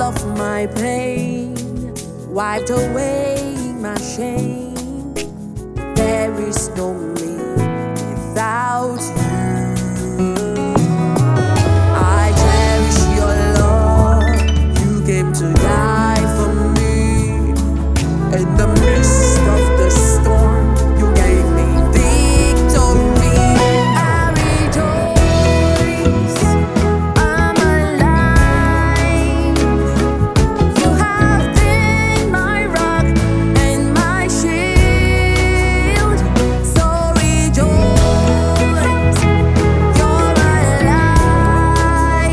of my pain, wiped away my shame. There is no me without you. I cherish your love. You came to die for me. In the midst of the storm, you gave me victory. I rejoice, I'm alive. You have been my rock and my shield. So rejoice, you're alive.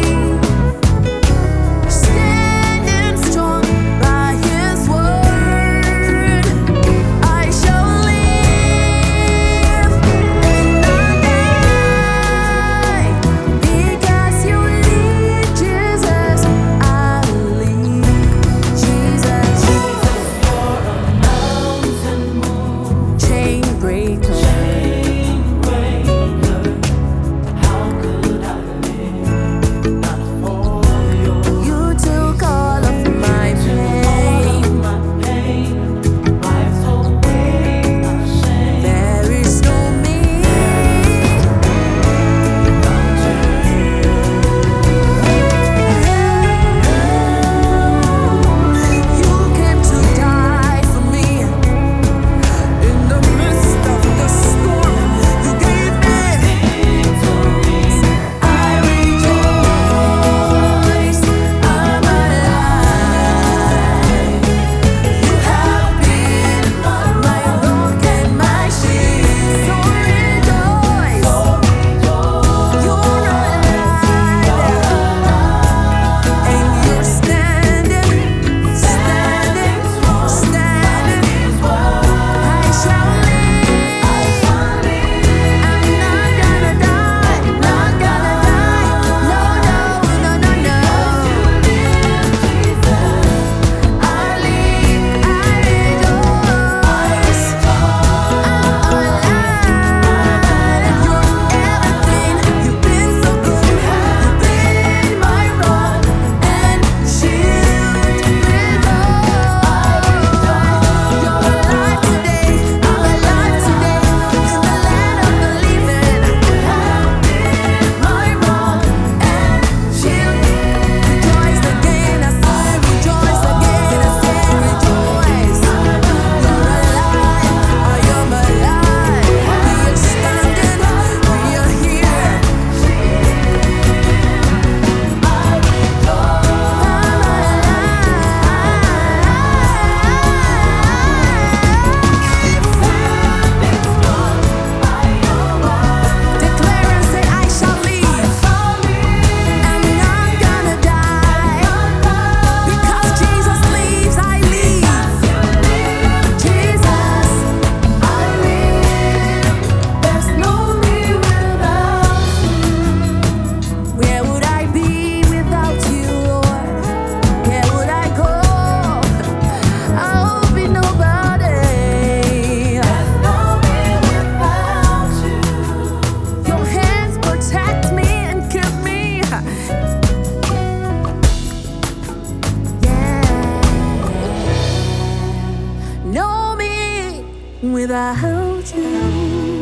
Standing strong by His word, I shall live and not die. Because you lead, Jesus, I lead. Jesus, chain breaker. You took all of my pain. There is no me. You came to die for me. In the midst of the storm, you gave me victory. I rejoice, I'm alive. You have been my rock and my shield. So rejoice, you're alive. And you're standing. I shall live. I'm not gonna die. Not gonna die. No, no, no, no, no. I live. I rejoice. I'm alive. You're everything. You've been so good. You've been my rock and shield. You're alive today. I'm alive today. In the land of the living. My rock and shield. Rejoice again. I say rejoice again. I say rejoice. You're alive. I am alive. We are standing. We are here. Declare and say, I shall live. I'm not gonna die. Because Jesus lives, I live. Jesus, I live. There's no me without you. Where would I be without you, Lord? Where would I go? I'll be nobody. There's no me without you. Your hands protect me and keep me. Yeah. Know me without you.